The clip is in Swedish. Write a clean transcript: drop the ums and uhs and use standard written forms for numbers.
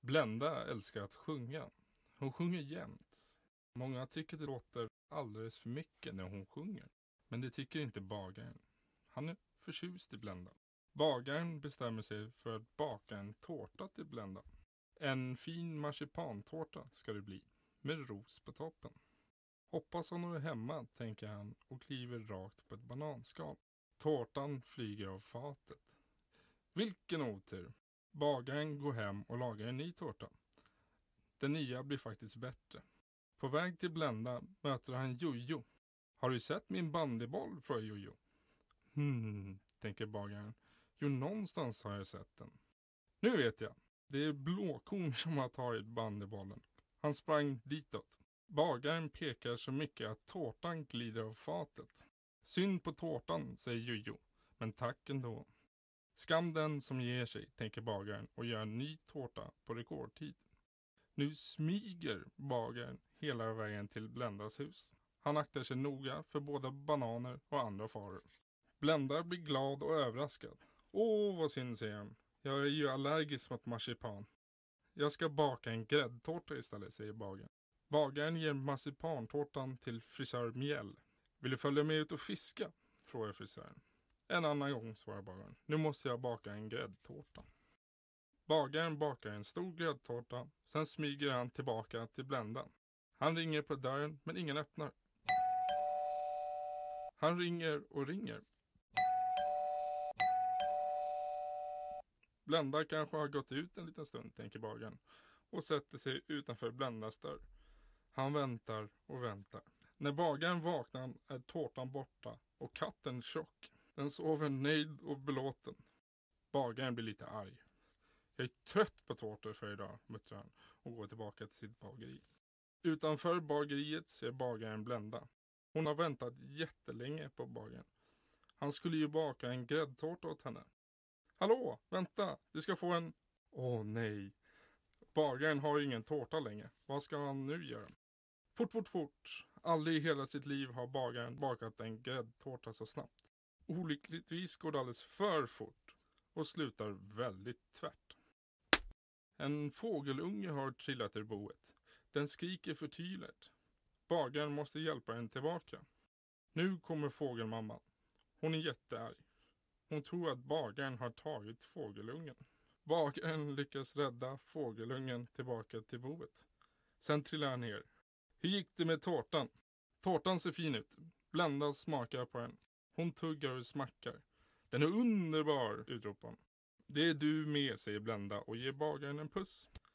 Blenda älskar att sjunga. Hon sjunger jämt. Många tycker det låter alldeles för mycket när hon sjunger. Men det tycker inte bagaren. Han är förtjust i Blenda. Bagaren bestämmer sig för att baka en tårta till Blenda. En fin marsipantårta ska det bli, med ros på toppen. Hoppas hon är hemma, tänker han och kliver rakt på ett bananskal. Tårtan flyger av fatet. Vilken otur! Bagaren går hem och lagar en ny tårta. Den nya blir faktiskt bättre. På väg till Blenda möter han Jojo. Har du sett min bandyboll, frågar Jojo. Tänker bagaren. Jo, någonstans har jag sett den. Nu vet jag. Det är Blåkorn som har tagit bandybollen. Han sprang ditåt. Bagaren pekar så mycket att tårtan glider av fatet. Synd på tårtan, säger Jojo. Men tack ändå. Skam den som ger sig, tänker bagaren och gör en ny tårta på rekordtid. Nu smyger bagaren hela vägen till Blendas hus. Han aktar sig noga för både bananer och andra faror. Blenda blir glad och överraskad. Åh, vad synd, säger han. Jag är ju allergisk mot marsipan. Jag ska baka en gräddtårta istället, säger bagaren. Bagaren ger marsipantårtan till frisör Mjäll. Vill du följa med ut och fiska? Frågar frisören. En annan gång, svarar bagaren. Nu måste jag baka en gräddtårta. Bagaren bakar en stor gräddtårta. Sen smyger han tillbaka till Blenda. Han ringer på dörren men ingen öppnar. Han ringer och ringer. Blenda kanske har gått ut en liten stund, tänker bagaren. Och sätter sig utanför Blendas dörr. Han väntar och väntar. När bagaren vaknar är tårtan borta och katten tjock. Den sover nöjd och belåten. Bagaren blir lite arg. Jag är trött på tårtor för idag, muttrar han och går tillbaka till sitt bageri. Utanför bageriet ser bagaren Blenda. Hon har väntat jättelänge på bagaren. Han skulle ju baka en gräddtårta åt henne. Hallå, vänta, du ska få en... Åh nej. Bagaren har ju ingen tårta längre. Vad ska han nu göra? Fort. Aldrig i hela sitt liv har bagaren bakat en gräddtårta så snabbt. Olyckligtvis går det alldeles för fort och slutar väldigt tvärt. En fågelunge har trillat ur boet. Den skriker förtvivlat. Bagaren måste hjälpa den tillbaka. Nu kommer fågelmamman. Hon är jättearg. Hon tror att bagaren har tagit fågelungen. Bagaren lyckas rädda fågelungen tillbaka till boet. Sen trillar han ner. Hur gick det med tårtan? Tårtan ser fin ut. Blenda smakar på den. Hon tuggar och smackar. Den är underbar, utropar hon. Det är du med, säger Blenda och ger bagaren en puss.